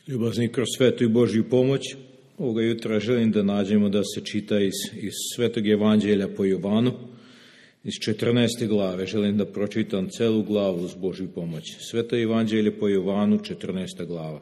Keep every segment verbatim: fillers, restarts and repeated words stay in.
Ljubazni, kroz svetu i Božju pomoć, ovoga jutra želim da nađemo da se čita iz, iz Svetog Evanđelja po Jovanu, iz četrnaeste glave. Želim da pročitam celu glavu uz Božju pomoć. Sveto Evanđelje po Jovanu, četrnaesta glava.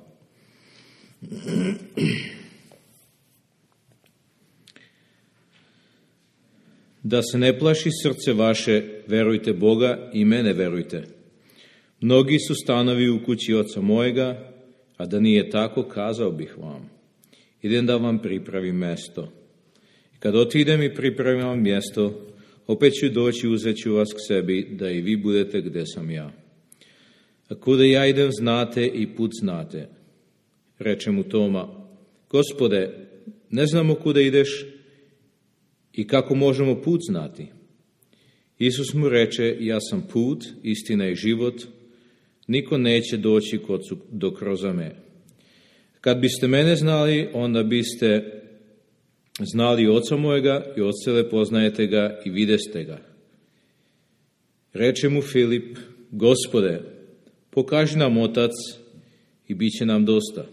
Da se ne plaši srce vaše, verujte Boga i mene verujte. Mnogi su stanovi u kući oca mojega, a da nije tako, kazao bih vam. Idem da vam pripravim mesto. I kad otidem i pripravim vam mjesto, opet ću doći, uzet ću vas k sebi, da i vi budete gde sam ja. A kuda ja idem znate i put znate. Reče mu Toma, Gospode, ne znamo kuda ideš i kako možemo put znati. Isus mu reče, ja sam put, istina i život, niko neće doći kod su do kroz me. Kad biste mene znali, onda biste znali oca mojega i od sele poznajete ga i videste ga. Reče mu Filip, Gospode, pokaži nam otac i bit će nam dosta.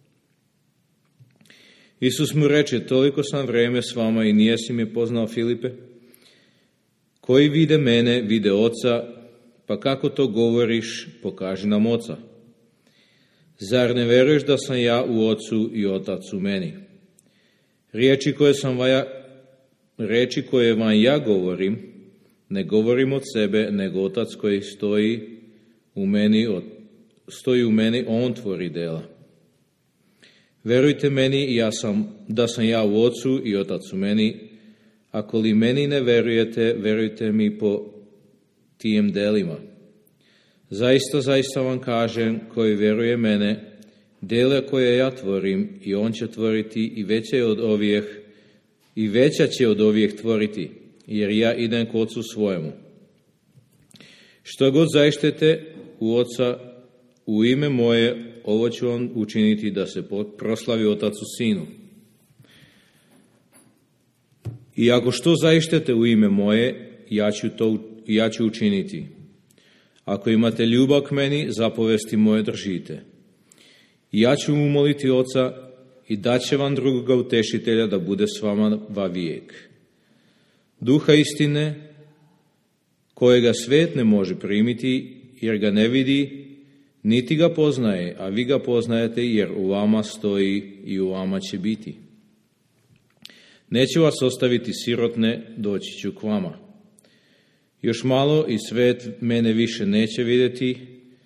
Isus mu reče, toliko sam vreme s vama i nijesi me poznao, Filipe? Koji vide mene, vide oca, pa kako to govoriš, pokaži nam oca. Zar ne veruješ da sam ja u ocu i otac u meni? Riječi koje, sam vaja, riječi koje vam ja govorim, ne govorim od sebe, nego otac koji stoji u meni, stoji u meni, on tvori dela. Verujte meni ja sam, da sam ja u ocu i otac u meni. Ako li meni ne verujete, verujte mi po tijem delima. Zaista, zaista vam kažem, koji vjeruje mene, dela koje ja tvorim, i on će tvoriti i veće od ovih, i veća će od ovih tvoriti, jer ja idem k ocu svojemu. Što god zaištete u oca, u ime moje, ovo ću on učiniti da se proslavi otac u sinu. I ako što zaištete u ime moje, ja ću to ja ću učiniti. Ako imate ljubav k meni, zapovesti moje držite. I ja ću mu moliti oca i daće vam drugoga utešitelja da bude s vama va vijek. Duha istine, kojega svet ne može primiti, jer ga ne vidi, niti ga poznaje, a vi ga poznajete, jer u vama stoji i u vama će biti. Neću vas ostaviti sirotne, doći ću k vama. Još malo i svet mene više neće vidjeti,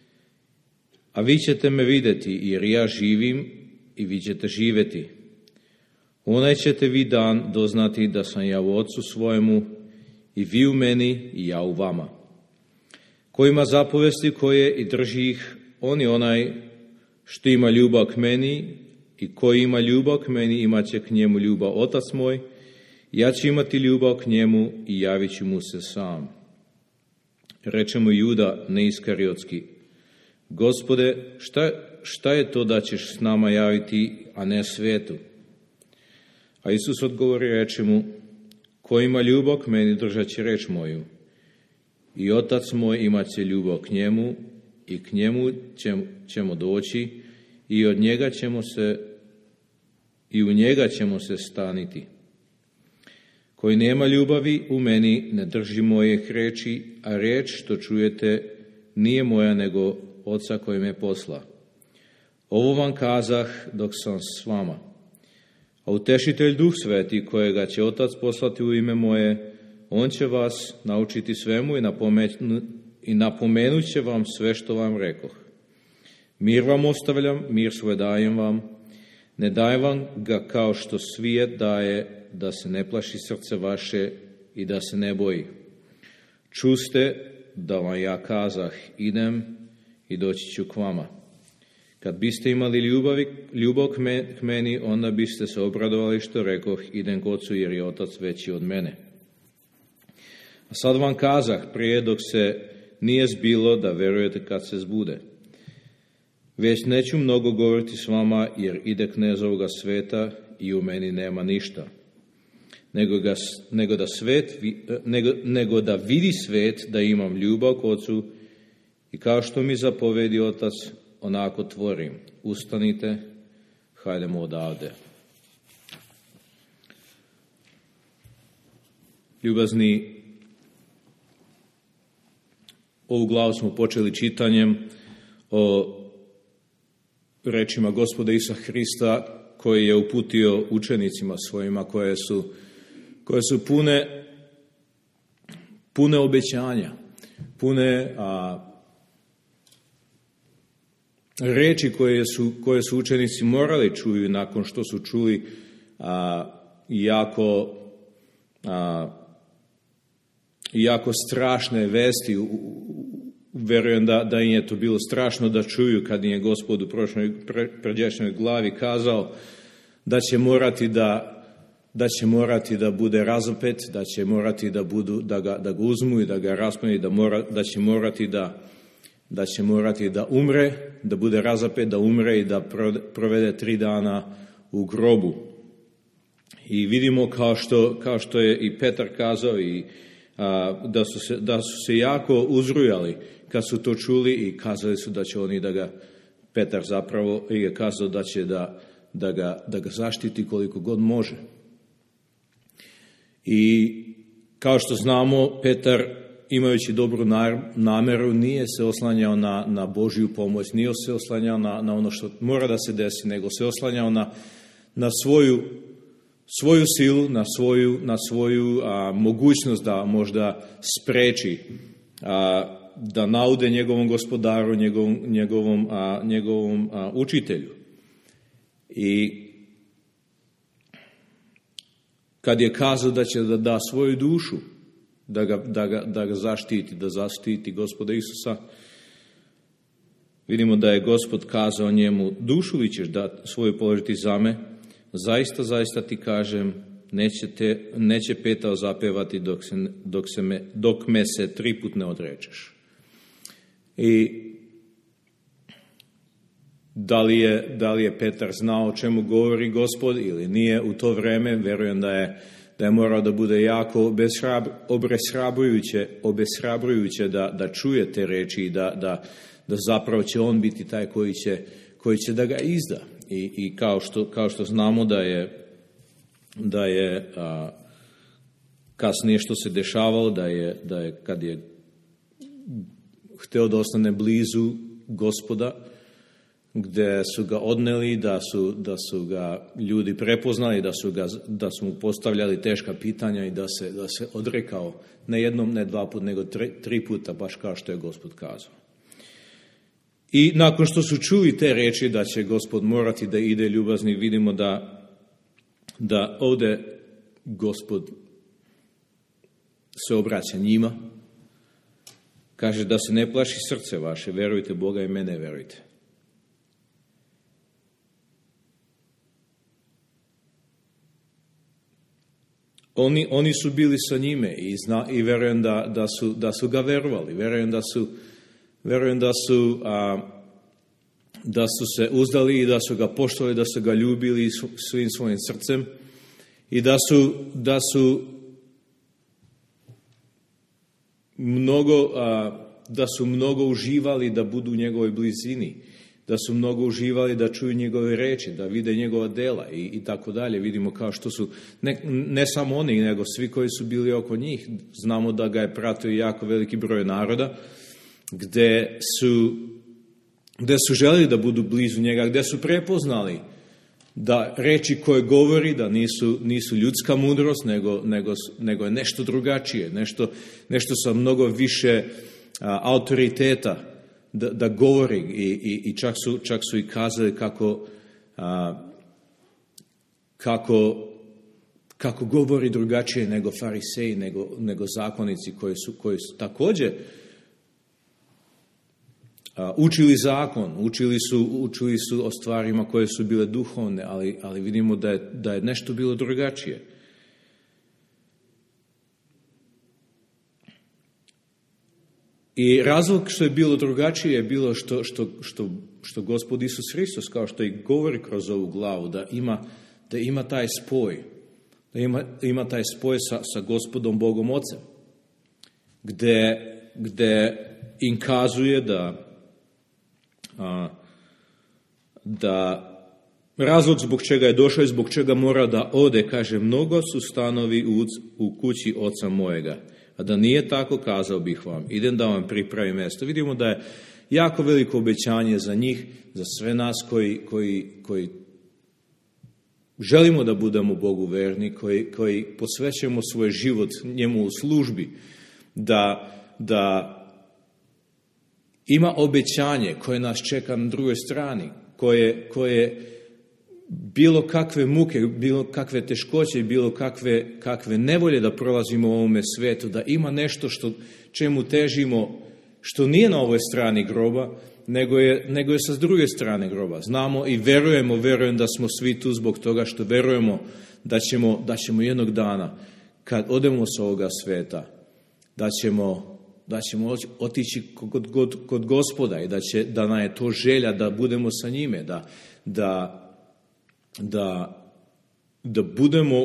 a vi ćete me vidjeti, jer ja živim i vi ćete živjeti. Onaj ćete vi dan doznati da sam ja u ocu svojemu i vi u meni i ja u vama. Ko ima zapovesti koje i drži ih, on je onaj što ima ljubav k meni, i koji ima ljubav k meni, imat će k njemu ljubav otac moj, ja ću imati ljubav k njemu i javit ću mu se sam. Reče mu Juda neiskariotski, Gospode, šta, šta je to da ćeš s nama javiti, a ne svijetu? A Isus odgovori, reče mu, ko ima ljubav k meni, držat će reč moju. I otac moj imat će ljubav k njemu i k njemu ćemo doći i od njega ćemo se i u njega ćemo se staniti. Koji nema ljubavi u meni, ne drži mojih riječi, a riječ što čujete nije moja, nego oca koji me posla. Ovo vam kazah dok sam s vama. A utešitelj Duh Sveti, kojega će otac poslati u ime moje, on će vas naučiti svemu i, napomenu, i napomenut će vam sve što vam rekoh. Mir vam ostavljam, mir svoj dajem vam, ne dajem vam ga kao što svijet daje, da se ne plaši srce vaše i da se ne boji. Čuste da vam ja kazah, idem i doći ću k vama. Kad biste imali ljubavi, ljubav k meni, onda biste se obradovali što rekoh, idem k ocu jer je otac veći od mene. A sad vam kazah, prije dok se nije zbilo, da verujete kad se zbude. Već neću mnogo govoriti s vama, jer ide knez ovoga sveta i u meni nema ništa. Nego, ga, nego, da svet, nego, nego da vidi svet da imam ljubav k ocu i kao što mi zapovedi otac, onako tvorim. Ustanite, hajdemo odavde. Ljubazni, ovu glavu smo počeli čitanjem o rečima Gospoda Isusa Hrista koji je uputio učenicima svojima koje su, koje su pune, pune obećanja, pune a, reči koje su, koje su učenici morali čuju nakon što su čuli a, jako, a, jako strašne vesti. Verujem da, da im je to bilo strašno da čuju kad im je Gospod u prošloj pređašnjoj glavi kazao da će morati da da će morati da bude razapet, da će morati da budu da ga, da ga uzmu i da ga raspne, da mora, da će morati da da će morati da umre, da bude razapet, da umre i da provede tri dana u grobu. I vidimo kao što kao što je i Petar kazao i a, da su se da su se jako uzrujali kad su to čuli i kazali su da će oni da ga, Petar zapravo je kazao da će da, da, ga, da ga zaštiti koliko god može. I kao što znamo, Petar, imajući dobru nameru, nije se oslanjao na, na Božju pomoć, nije se oslanjao na, na ono što mora da se desi, nego se oslanjao na, na svoju, svoju silu, na svoju, na svoju a, mogućnost da možda spreči a, da naude njegovom gospodaru, njegovom, njegovom, a, njegovom a, učitelju. I kad je kazao da će da da svoju dušu, da ga, da ga, da ga zaštiti, da zaštiti Gospoda Isusa, vidimo da je Gospod kazao njemu, dušu li ćeš da svoju položiti za me? Zaista, zaista ti kažem, neće, te, neće petao zapevati dok, se, dok, se me, dok me se tri put ne odrečeš. I da li je, da li je Petar znao o čemu govori Gospod ili nije u to vreme, verujem da je, da je morao da bude jako obeshrabrujuće, obeshrabrujuće da, da čuje te reči i da, da, da zapravo će on biti taj koji će, koji će da ga izda. I, i kao, što, kao što znamo da je, da je a, kasnije što se dešavalo, da je, da je kad je hteo da ostane blizu Gospoda, gde su ga odneli, da su, da su ga ljudi prepoznali, da su, ga, da su mu postavljali teška pitanja i da se, da se odrekao ne jednom, ne dva puta, nego tri, tri puta, baš kao što je Gospod kazao. I nakon što su čuli te reči da će Gospod morati da ide, ljubazni, vidimo da, da ovde Gospod se obraća njima, kaže da se ne plaši srce vaše, verujte Boga i mene verujte. Oni, oni su bili sa njime i, zna, i verujem da, da, su, da su ga verovali, verujem da su, verujem da su, a, da su se uzdali i da su ga poštovali, da su ga ljubili svim svojim srcem i da su, da su mnogo, a, da su mnogo uživali da budu u njegovoj blizini, da su mnogo uživali da čuju njegove reči, da vide njegova dela i, i tako dalje. Vidimo kao što su, ne, ne samo oni, nego svi koji su bili oko njih. Znamo da ga je pratio jako veliki broj naroda, gde su, gde su želeli da budu blizu njega, gde su prepoznali da reči koje govori, da nisu, nisu ljudska mudrost, nego, nego, nego je nešto drugačije, nešto, nešto sa mnogo više a, autoriteta, Da, da govori i, i, i čak, su, čak su i kazali kako, a, kako, kako govori drugačije nego fariseji, nego, nego zakonici koji su, koji su također a, učili zakon, učili su, učili su o stvarima koje su bile duhovne, ali, ali vidimo da je, da je nešto bilo drugačije. I razlog što je bilo drugačije je bilo što, što, što, što Gospod Isus Hristos, kao što i govori kroz ovu glavu, da ima, da ima taj spoj, da ima, ima taj spoj sa, sa Gospodom Bogom Ocem, gde, gde im kazuje da, a, da razlog zbog čega je došao i zbog čega mora da ode, kaže, mnogo su stanovi u, u kući oca mojega. A da nije tako, kazao bih vam, idem da vam pripravim mjesto. Vidimo da je jako veliko obećanje za njih, za sve nas koji, koji, koji želimo da budemo Bogu verni, koji, koji posvećujemo svoj život njemu u službi, da, da ima obećanje koje nas čeka na drugoj strani, koje, koje bilo kakve muke, bilo kakve teškoće, bilo kakve, kakve nevolje da prolazimo u ovome svetu, da ima nešto što, čemu težimo, što nije na ovoj strani groba, nego je, nego je sa druge strane groba. Znamo i verujemo, verujem da smo svi tu zbog toga što verujemo da ćemo, da ćemo jednog dana, kad odemo sa ovoga sveta, da ćemo, da ćemo otići kod, kod, kod Gospoda i da, će, da nam je to želja da budemo sa njime, da, da, da, da budemo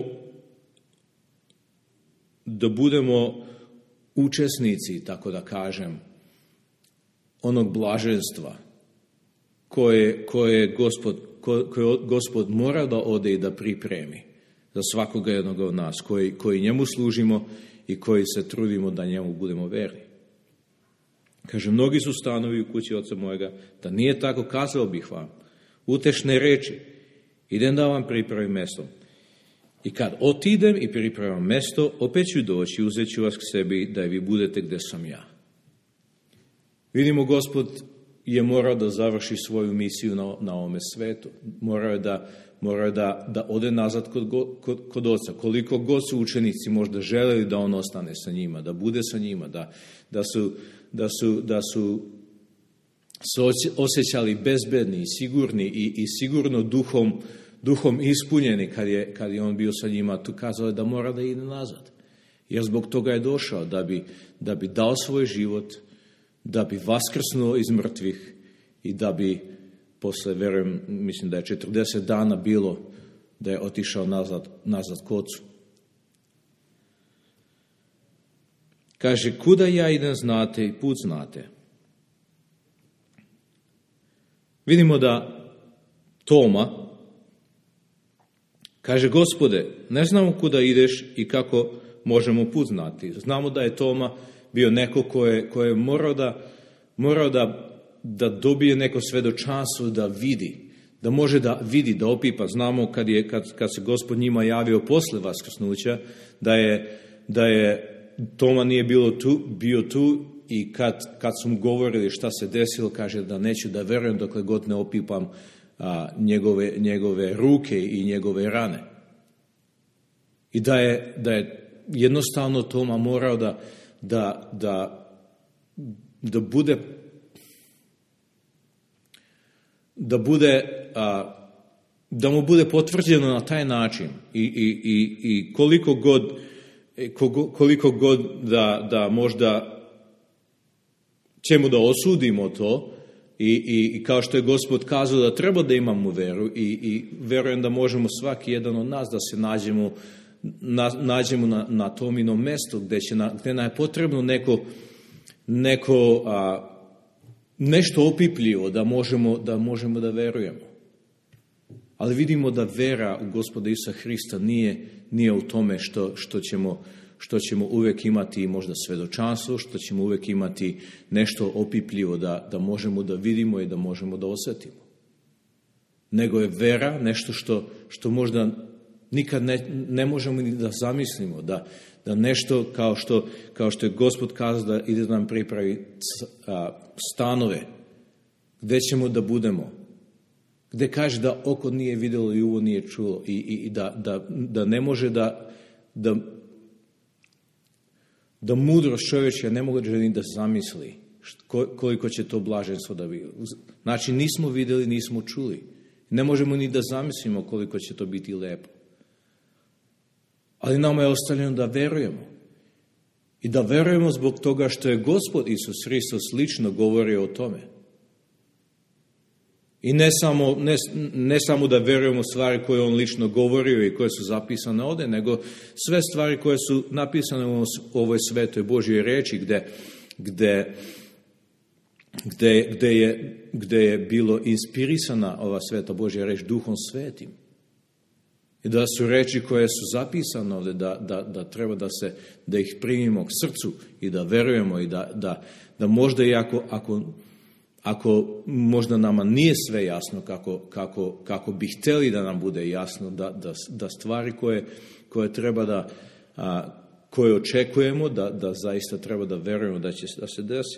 da budemo učesnici, tako da kažem, onog blaženstva koje, koje, gospod, koje Gospod mora da ode i da pripremi za svakoga jednog od nas, koji, koji njemu služimo i koji se trudimo da njemu budemo verni. Kaže, mnogi su stanovi u kući oca mojega, da nije tako, kazao bih vam utešne reči, idem da vam pripravim mjesto. I kad otidem i pripravim mjesto, opet ću doći, uzet ću vas k sebi, da vi budete gdje sam ja. Vidimo, Gospod je morao da završi svoju misiju na, na ovome svetu. Morao je da, morao je da, da ode nazad kod, kod, kod oca. Koliko god su učenici možda želeli da on ostane sa njima, da bude sa njima, da, da su, da su, da su se osjećali bezbedni i sigurni i, i sigurno duhom, duhom ispunjeni kad je, kad je on bio sa njima, tu kazao je da mora da ide nazad. Jer zbog toga je došao, da bi, da bi dao svoj život, da bi vaskrsnuo iz mrtvih i da bi posle, verujem, mislim da je četrdeset dana bilo da je otišao nazad, nazad k ocu. Kaže, kuda ja idem znate i put znate. Vidimo da Toma kaže, Gospode, ne znamo kuda ideš i kako možemo put znati. Znamo da je Toma bio neko ko je, ko je morao, da, morao da, da dobije neko svedočanstvo, da vidi, da može da vidi, da opipa. Znamo kad, je, kad, kad se Gospod njima javio posle vaskrsnuća, da je, da je Toma nije bilo tu, bio tu i kad, kad su mu govorili šta se desilo, kaže da neću da verujem dokle god ne opipam a, njegove, njegove ruke i njegove rane. I da je, da je jednostavno Toma morao da Da, da, da bude da bude a, da mu bude potvrđeno na taj način i, i, i, i koliko god koliko god da, da možda ćemo da osudimo to i, i, i kao što je Gospod kazao da treba da imamo veru i, i verujem da možemo svaki jedan od nas da se nađemo Na, nađemo na, na tom inom mjestu gdje, će na, gdje nam je potrebno neko, neko a, nešto opipljivo da možemo, da možemo da verujemo. Ali vidimo da vera u Gospoda Isusa Hrista nije, nije u tome što, što, ćemo, što ćemo uvijek imati možda svedočanstvo, što ćemo uvijek imati nešto opipljivo da, da možemo da vidimo i da možemo da osjetimo. Nego je vera nešto što, što možda nikad ne, ne možemo ni da zamislimo, da, da nešto kao što, kao što je Gospod kazao da ide nam pripravi stanove, gdje ćemo da budemo, gdje kaže da oko nije vidjelo i uvo nije čulo i, i, i da, da, da ne može da, da, da mudrost čovječja ne može ni da zamisli koliko će to blaženstvo da bi. Znači nismo vidjeli, nismo čuli. Ne možemo ni da zamislimo koliko će to biti lijepo. Ali nama je ostavljeno da verujemo. I da verujemo zbog toga što je Gospod Isus Hristos lično govorio o tome. I ne samo, ne, ne samo da verujemo stvari koje on lično govorio i koje su zapisane ovdje, nego sve stvari koje su napisane u ovoj svetoj Božjoj reči, gdje, gdje gde, gde, je, gde je bilo inspirisana ova sveta Božja reč Duhom Svetim. I da su reči koje su zapisane ovdje, da, da, da treba da, se, da ih primimo k srcu i da verujemo i da, da, da možda i ako, ako, ako možda nama nije sve jasno kako, kako, kako bi htjeli da nam bude jasno, da, da, da stvari koje, koje treba da, a, koje očekujemo, da, da zaista treba da verujemo da će da se desi.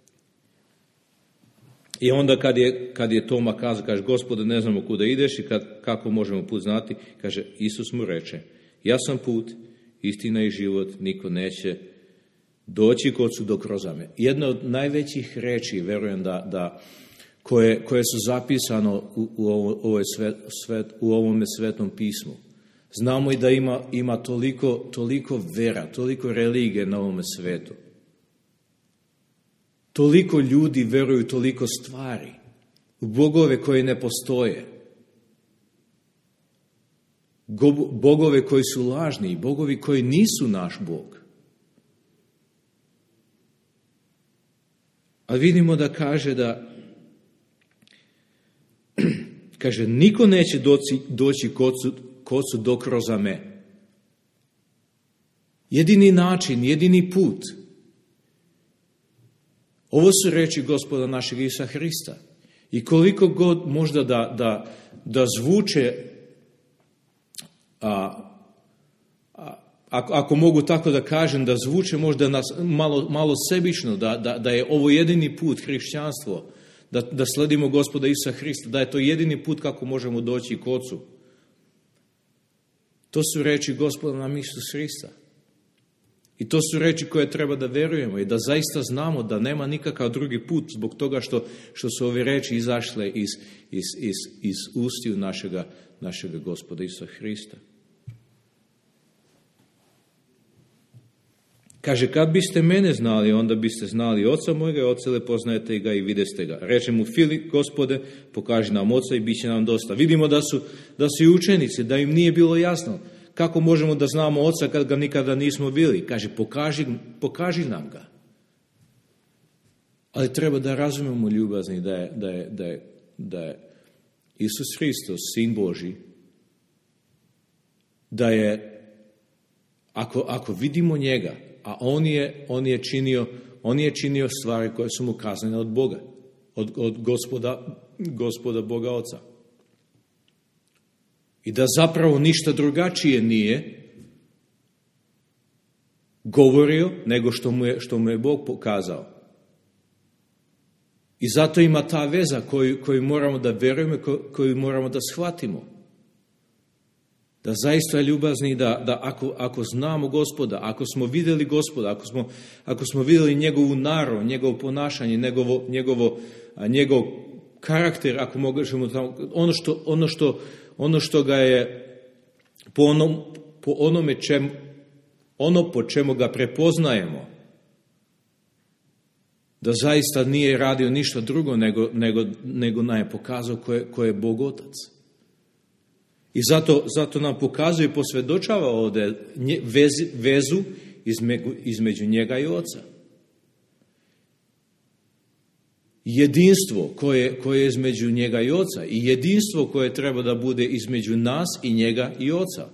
I onda kad je, kad je Toma kazao, kaže, Gospode, ne znamo kuda ideš i kad, kako možemo put znati, kaže, Isus mu reče, ja sam put, istina i život, niko neće doći kod su do kroz me. Jedna od najvećih reči, verujem da, da koje, koje su zapisano u, u, ovoj svet, svet, u ovome svetom pismu. Znamo i da ima, ima toliko, toliko vera, toliko religije na ovome svetu. Toliko ljudi veruju toliko stvari, u bogove koji ne postoje, bogove koji su lažni i bogovi koji nisu naš Bog. A vidimo da kaže da, kaže, niko neće doći, doći kod su, kod su do kroza me. Jedini način, jedini put. Ovo su reči Gospoda našeg Isusa Hrista. I koliko god možda da, da, da zvuče, a, a, ako, ako mogu tako da kažem, da zvuče možda nas malo, malo sebično, da, da, da je ovo jedini put hrišćanstvo, da, da sledimo Gospoda Isusa Hrista, da je to jedini put kako možemo doći k Ocu. To su reči Gospoda nam Isusa Hrista. I to su reči koje treba da verujemo i da zaista znamo da nema nikakav drugi put zbog toga što, što su ove reči izašle iz, iz, iz, iz ustiju našega, našega Gospoda Isusa Hrista. Kaže, kad biste mene znali, onda biste znali Oca mojega i Oca poznajete ga i videste ga. Reče mu Filip, Gospode, pokaži nam Oca i bit će nam dosta. Vidimo da su, da su i učenici, da im nije bilo jasno. Kako možemo da znamo Oca kad ga nikada nismo bili? Kaže, pokaži, pokaži nam ga. Ali treba da razumemo, ljubazni, da je, da je, da je, da je Isus Hristos, Sin Božji, da je, ako, ako vidimo njega, a on je, on je činio, on je činio stvari koje su mu kazane od Boga, od, od gospoda, gospoda Boga Oca. I da zapravo ništa drugačije nije govorio nego što mu je, što mu je Bog pokazao. I zato ima ta veza koju, koju moramo da verujemo, koju moramo da shvatimo. Da zaista je ljubazni, da, da ako, ako znamo Gospoda, ako smo vidjeli Gospoda, ako smo, ako smo vidjeli njegovu narav, njegovo ponašanje, njegovo, njegovo, njegov karakter, ako možemo tamo, ono što, ono što Ono što ga je po, onom, po onome čem, ono po čemu ga prepoznajemo, da zaista nije radio ništa drugo nego, nego, nego nam je pokazao ko je, ko je Bog Otac. I zato, zato nam pokazuje i posvjedočava ovdje vez, vezu između, između njega i Oca. Jedinstvo koje, koje je između njega i Oca i jedinstvo koje treba da bude između nas i njega i Oca.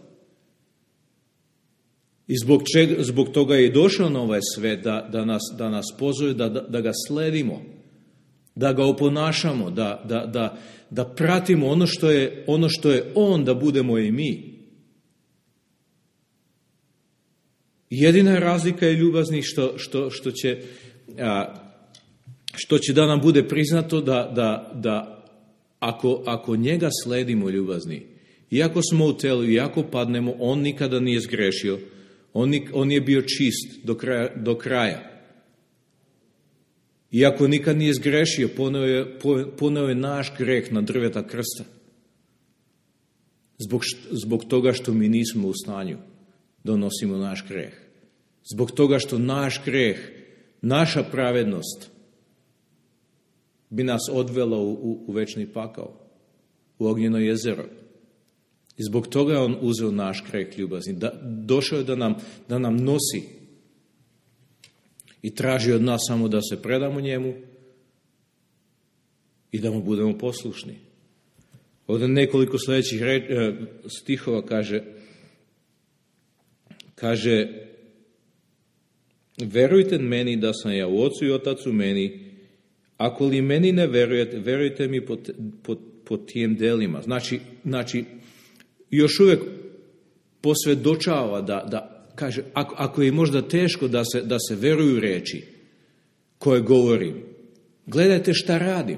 I zbog, čega, zbog toga je došao na ovaj svet da, da, nas, da nas pozove, da, da, da ga sledimo, da ga oponašamo, da, da, da, da pratimo ono što, je, ono što je on, da budemo i mi. Jedina razlika je, ljubazni, što, što, što će... A, što će da nam bude priznato da, da, da ako, ako njega sledimo, ljubazni, iako smo u telu, iako padnemo, on nikada nije zgrešio, on, on je bio čist do kraja. Do kraja. Iako nikad nije zgrešio, poneo je, poneo je naš greh na drveta krsta. Zbog, zbog toga što mi nismo u stanju da nosimo naš greh. Zbog toga što naš greh, naša pravednost, bi nas odvelo u, u, u večni pakao, u ognjeno jezero. I zbog toga je on uzeo naš greh, ljubazni. Da, došao je da nam, da nam nosi i traži od nas samo da se predamo njemu, i da mu budemo poslušni. Ovdje nekoliko sljedećih reč, stihova kaže, kaže, verujte meni da sam ja u Ocu i Otac u meni, ako li meni ne verujete, verujte mi po, po, po tijem delima. Znači, znači, još uvijek posvjedočava da, da kaže, ako, ako je možda teško da se, da se veruju riječi koje govorim, gledajte šta radim.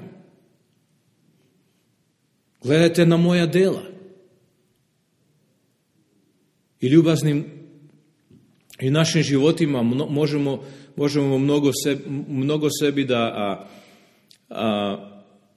Gledajte na moja dela. I ljubaznim i našim životima možemo, možemo mnogo, sebi, mnogo sebi da a, a,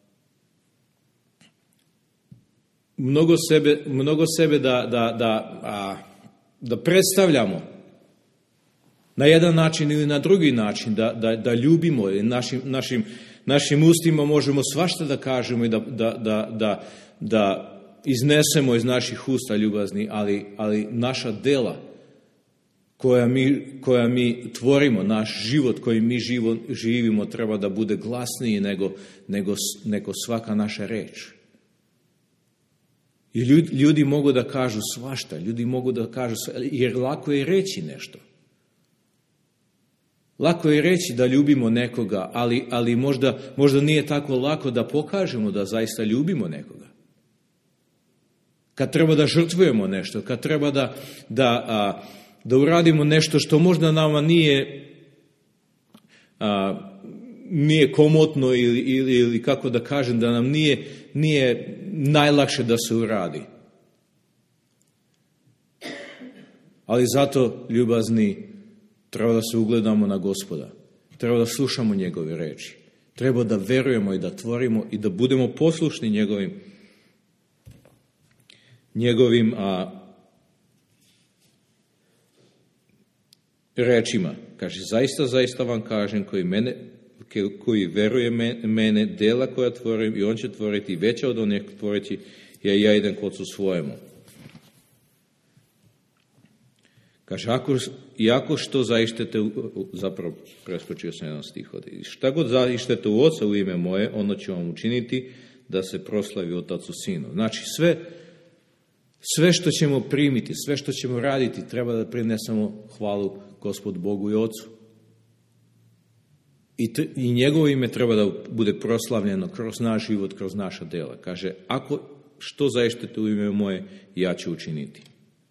mnogo sebe, mnogo sebe da, da, da, a, da predstavljamo na jedan način ili na drugi način, da, da, da ljubimo i našim, našim, našim ustima možemo svašta da kažemo i da, da, da, da, da iznesemo iz naših usta ljubazni, ali, ali naša dela koja mi, koja mi tvorimo, naš život koji mi živo, živimo treba da bude glasniji nego, nego, nego svaka naša reč. I ljudi, ljudi mogu da kažu svašta, ljudi mogu da kažu, jer lako je reći nešto. Lako je reći da ljubimo nekoga, ali, ali možda, možda nije tako lako da pokažemo da zaista ljubimo nekoga. Kad treba da žrtvujemo nešto, kad treba da, da, a, da uradimo nešto što možda nama nije, a, nije komotno ili, ili, ili kako da kažem, da nam nije, nije najlakše da se uradi. Ali zato, ljubazni, treba da se ugledamo na Gospoda. Treba da slušamo njegove reči. Treba da verujemo i da tvorimo i da budemo poslušni njegovim njegovim a, rečima. Kaže, zaista, zaista vam kažem, koji, mene, koji veruje mene, dela koja tvorim i on će tvoriti veća od onih tvoriti, jer ja idem k Ocu svojemu. Kaže, ako, iako što zaištete, zapravo preskočio sam jedan stih ovdje, šta god zaištete u Oca u ime moje, ono će vam učiniti da se proslavi Otac u Sinu. Znači, sve, sve što ćemo primiti, sve što ćemo raditi, treba da prinesemo hvalu Gospodu Bogu i Ocu. I, t, i njegovo ime treba da bude proslavljeno kroz naš život, kroz naša dela. Kaže, ako što zaištete u ime moje, ja ću učiniti.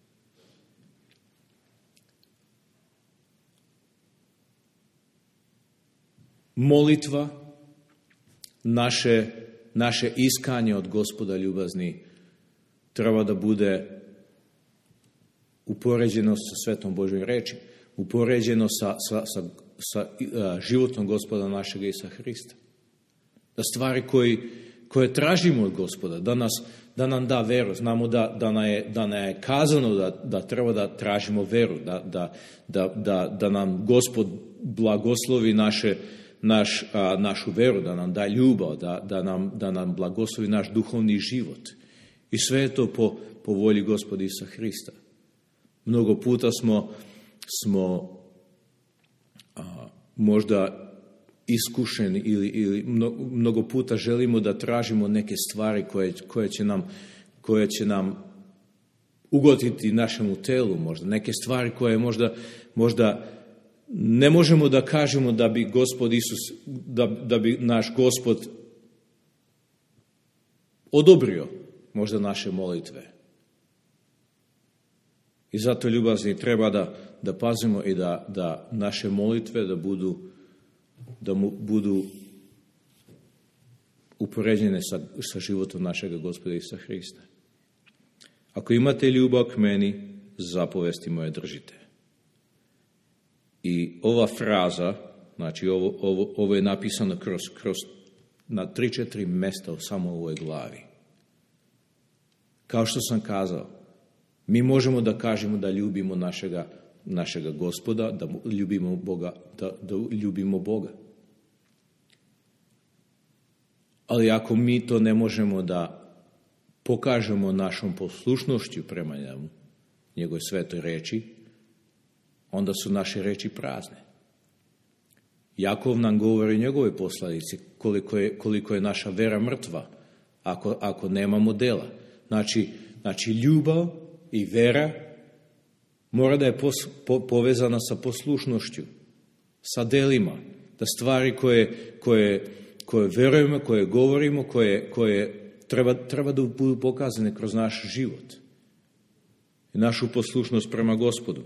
Molitva, naše, naše iskanje od Gospoda ljubazni treba da bude upoređeno sa svetom Božjom reči, upoređeno sa, sa, sa, sa a, životom Gospoda našega Isusa Hrista. Da stvari koji, koje tražimo od Gospoda, da, nas, da nam da veru. Znamo da, da, nam je, da nam je kazano da, da treba da tražimo veru, da, da, da, da, da nam Gospod blagoslovi naše Naš, a, našu veru, da nam da ljubav, da, da, nam, da nam blagoslovi naš duhovni život. I sve je to po, po volji Gospoda Isusa Hrista. Mnogo puta smo, smo a, možda iskušeni ili, ili mnogo, mnogo puta želimo da tražimo neke stvari koje, koje, će, nam, koje će nam ugoditi našemu telu, možda neke stvari koje možda, možda ne možemo da kažemo da bi Gospod Isus, da, da bi naš Gospod odobrio možda naše molitve. I zato, ljubazni, treba da, da pazimo i da, da naše molitve da budu, da mu, budu upoređene sa, sa životom našega Gospoda Isusa Hrista. Ako imate ljubav k meni, zapovesti moje držite. I ova fraza, znači ovo, ovo, ovo je napisano kroz, kroz na tri, četiri mjesta u samo ovoj glavi. Kao što sam kazao, mi možemo da kažemo da ljubimo našega, našega Gospoda, da ljubimo Boga, da, da ljubimo Boga. Ali ako mi to ne možemo da pokažemo našom poslušnošću prema njemu, njegove svetoj reči, onda su naše reči prazne. Jakov nam govori o njegovoj poslanici, koliko je, koliko je naša vera mrtva, ako, ako nemamo dela. Znači, znači, ljubav i vera mora da je pos, po, povezana sa poslušnošću, sa delima, da stvari koje, koje, koje verujemo, koje govorimo, koje, koje treba, treba da budu pokazane kroz naš život i našu poslušnost prema Gospodu.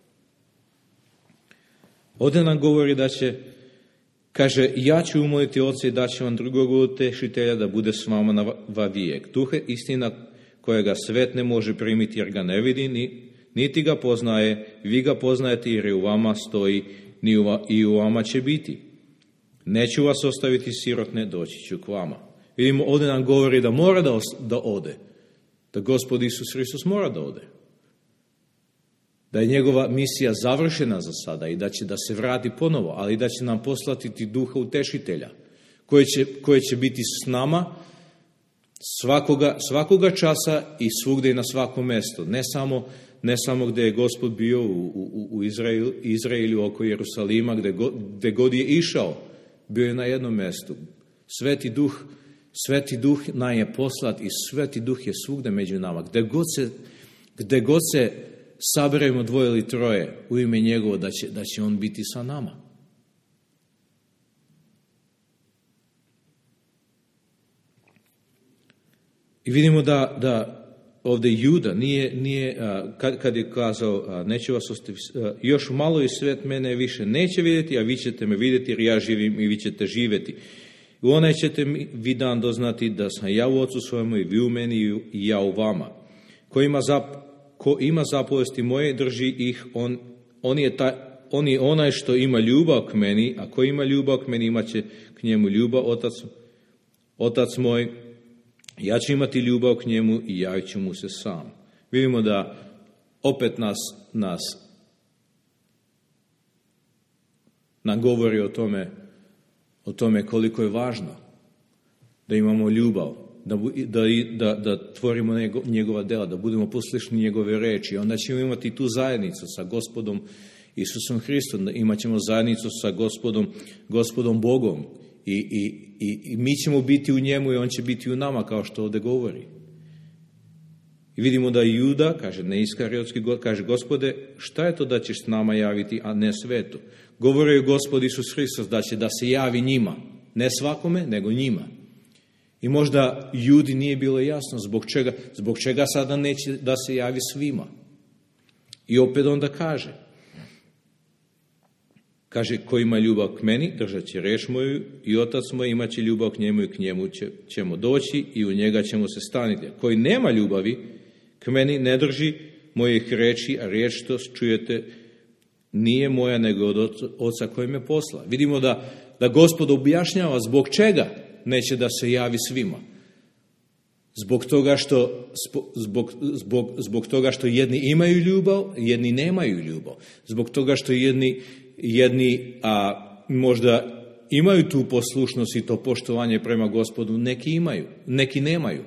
Ovdje nam govori da će, kaže, ja ću umoliti Oca i daću vam drugog utešitelja da bude s vama na vavijek. Duh je istina kojega svet ne može primiti jer ga ne vidi, ni, niti ga poznaje, vi ga poznajete jer je u vama stoji ni u, i u vama će biti. Neću vas ostaviti sirotne, doći ću k vama. Vidimo, ovdje nam govori da mora da, os, da ode, da Gospod Isus Hristos mora da ode. Da je njegova misija završena za sada i da će da se vrati ponovo, ali da će nam poslati duha utešitelja, koji će, koji će biti s nama svakoga, svakoga časa i svugdje i na svakom mjestu. Ne samo, ne samo gdje je Gospod bio u, u, u Izraelu, Izraelu oko Jerusalima, gdje god, gdje god je išao, bio je na jednom mjestu. Sveti duh, sveti duh nam je poslat i sveti duh je svugdje među nama. Gdje god se, gdje god se saberemo dvoje ili troje u ime njegovo, da će, da će on biti sa nama. I vidimo da, da ovdje Juda nije, nije kad, kad je kazao neće vas ostaviti, još malo i svet mene više neće vidjeti, a vi ćete me vidjeti jer ja živim i vi ćete živjeti. U onaj ćete vi dan doznati da sam ja u Ocu svojemu i vi u meni i ja u vama. Ko ima, zap, ko ima zapovesti moje, drži ih, on, on, je taj, on je onaj što ima ljubav k meni, a ko ima ljubav k meni, imat će k njemu ljubav otac, otac moj. Ja ću imati ljubav k njemu i javit ću mu se sam. Vidimo da opet nas, nas nam govori o tome, o tome koliko je važno da imamo ljubav, da, da, da, da tvorimo njegova dela, da budemo poslušni njegove reči. Onda ćemo imati tu zajednicu sa Gospodom Isusom Hristom, imat ćemo zajednicu sa Gospodom, Gospodom Bogom. I, i, i, I mi ćemo biti u njemu i on će biti u nama, kao što ovdje govori. I vidimo da Juda, kaže neiskariotski, kaže Gospode, šta je to da ćeš s nama javiti, a ne svetu? Govori je Gospod Isus Hristos da će da se javi njima, ne svakome, nego njima. I možda Judi nije bilo jasno zbog čega, zbog čega sada neće da se javi svima. I opet onda kaže, Kaže, ko ima ljubav k meni, držat će reč moju i otac moj imat će ljubav k njemu i k njemu će, ćemo doći i u njega ćemo se staniti. Koji nema ljubavi k meni ne drži mojih reči, a riječ što čujete nije moja nego od oca koji me posla. Vidimo da, da Gospod objašnjava zbog čega neće da se javi svima. Zbog toga što, zbog, zbog, zbog toga što jedni imaju ljubav, jedni nemaju ljubav. Zbog toga što jedni, jedni a, možda imaju tu poslušnost i to poštovanje prema Gospodu, neki imaju, neki nemaju.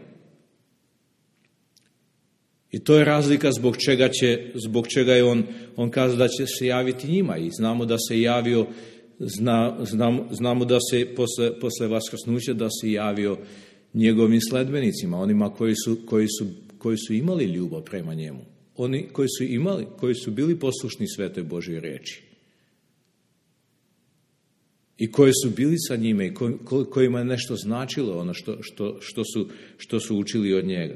I to je razlika zbog čega, će, zbog čega je on, on kazao da će se javiti njima. I znamo da se javio, zna, znam, znamo da se posle, posle vaskrsnuća da se javio njegovim sledbenicima, onima koji su, koji su, koji su imali ljubav prema njemu. Oni koji su imali, koji su bili poslušni Svetoj Božoj riječi. I koji su bili sa njime i kojima je nešto značilo ono što, što, što, su, što su učili od njega.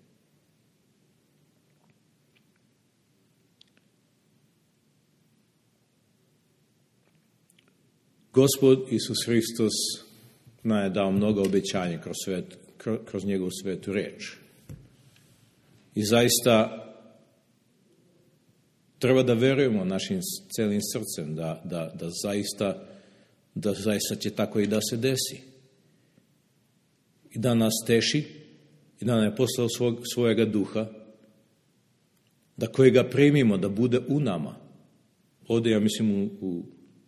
Gospod Isus Hristos nam je dao mnogo obećanja kroz, svet, kroz njegovu svetu riječ. I zaista treba da verujemo našim celim srcem da, da, da, zaista, da zaista će tako i da se desi. I da nas teši i da nam je poslao svog, svojega duha, da kojega primimo, da bude u nama. Ovdje ja mislim u, u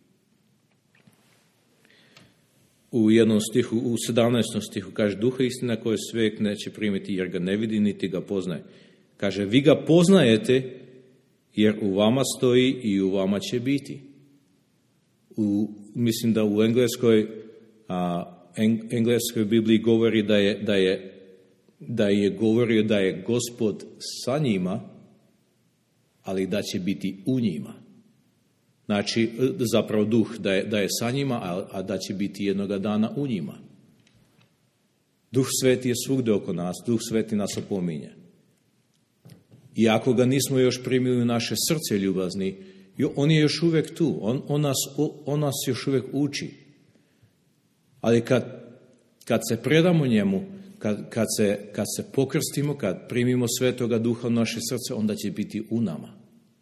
U jednom stihu, u sedamnaestom stihu, kaže, duha istina koje svijet neće primiti jer ga ne vidi niti ga poznaje. Kaže, vi ga poznajete jer u vama stoji i u vama će biti. U, mislim da u engleskoj, a, eng, engleskoj Bibliji govori da je, da, je, da je govorio da je Gospod sa njima, ali da će biti u njima. Znači, zapravo duh da je, da je sa njima, a, a da će biti jednoga dana u njima. Duh Sveti je svugdje oko nas, Duh Sveti nas opominje. I ako ga nismo još primili u naše srce ljubazni, on je još uvijek tu, on, on, nas, on nas još uvijek uči. Ali kad, kad se predamo njemu, kad, kad, se, kad se pokrstimo, kad primimo Svetoga Duha u naše srce, onda će biti u nama.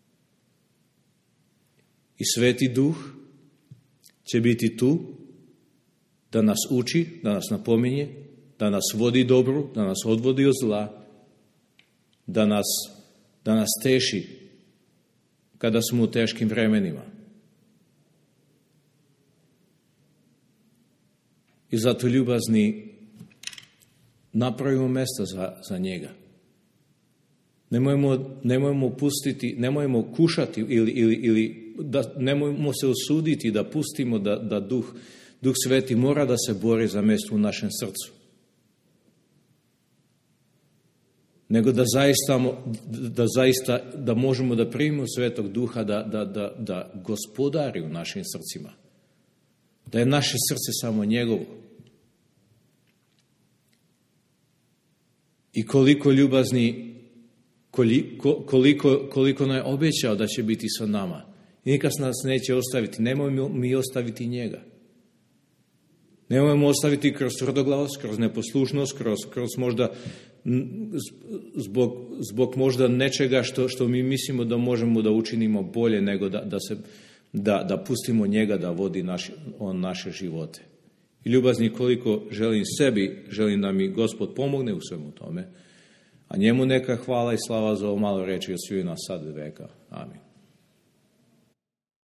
I Sveti Duh će biti tu da nas uči, da nas napominje, da nas vodi dobru, da nas odvodi od zla, da nas, da nas teši kada smo u teškim vremenima. I zato, ljubazni, napravimo mjesta za, za njega. Nemojmo, nemojmo pustiti, nemojmo kušati ili, ili, ili da, nemojmo se osuditi da pustimo da, da duh, duh Sveti mora da se bori za mjesto u našem srcu. Nego da zaista, da zaista da možemo da primimo Svetog Duha da, da, da, da gospodari u našim srcima. Da je naše srce samo njegovo. I koliko ljubazni, koliko, koliko, koliko nam je obećao da će biti sa nama. I nikad nas neće ostaviti. Nemojmo mi ostaviti njega. Nemojmo ostaviti kroz tvrdoglavost, kroz neposlušnost, kroz, kroz možda zbog, zbog možda nečega što, što mi mislimo da možemo da učinimo bolje nego da, da, se, da, da pustimo njega da vodi naš, on naše živote. I ljubazni, koliko želim sebi, želim da mi Gospod pomogne u svemu tome, a njemu neka hvala i slava za ovo malo reči od sviju nas sad i veka. Amin.